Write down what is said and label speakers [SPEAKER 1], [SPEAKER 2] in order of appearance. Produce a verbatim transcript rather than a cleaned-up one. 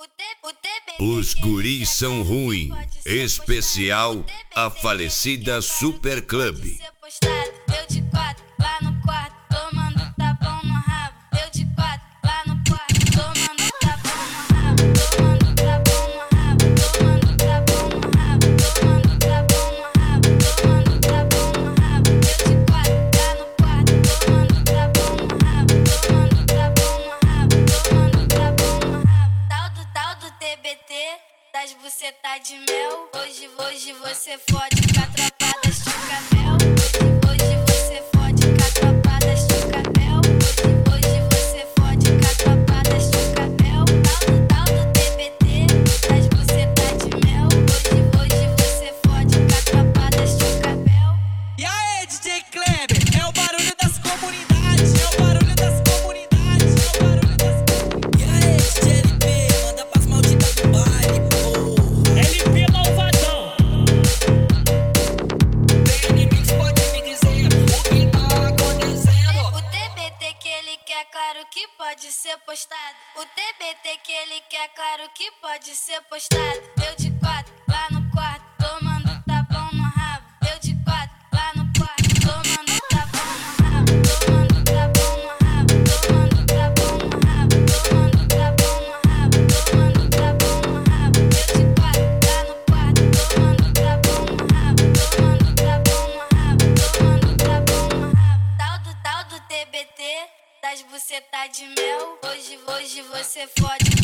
[SPEAKER 1] Os guris são ruins, especial a falecida Super Club.
[SPEAKER 2] Eu de quatro, lá no quarto, tomando tapão no rabo. Eu de quatro, lá no quarto, tomando tapão no rabo. Tomando tapão no rabo, tomando tapão no rabo. Tomando tapão no rabo, tomando tapão no rabo. Eu de quatro, lá no quarto, tomando tapão no rabo. Tomando tapão no rabo, tomando tapão no rabo. Tal do tal do T B T, das buceta de mel. Hoje, hoje você fode com a tropa das Chucamel. Hoje você fode com a tropa das Chucamel. Hoje você fode com a tropa das Chucamel. Tal do tal do T B T, das buceta de mel. Hoje, hoje você fode com a tropa das Chucamel.
[SPEAKER 3] E aí, D J Kleber, é o barulho das comunidades, é o barulho das comunidades, é o barulho das comunidades. E aí, D J L P, manda pras malditas do baile, porra. L P malvadão. Inimigos pode me dizer o que tá acontecendo.
[SPEAKER 2] O T B T que ele quer, claro que pode ser postado. O T B T que ele quer, claro que pode ser postado. Eu de quatro, lá no quarto, tomando tapão no rabo. Eu de quatro, lá no quarto, tomando tapão no rabo. Tomando tapão no rabo, tomando tapão no rabo. Tomando tapão no rabo, tomando tapão no rabo. Eu de quatro, lá no quarto, tomando tapão no rabo. Tomando tapão no rabo, tomando tapão no rabo. Tal do tal do T B T, das buceta de mel. Hoje, hoje você fode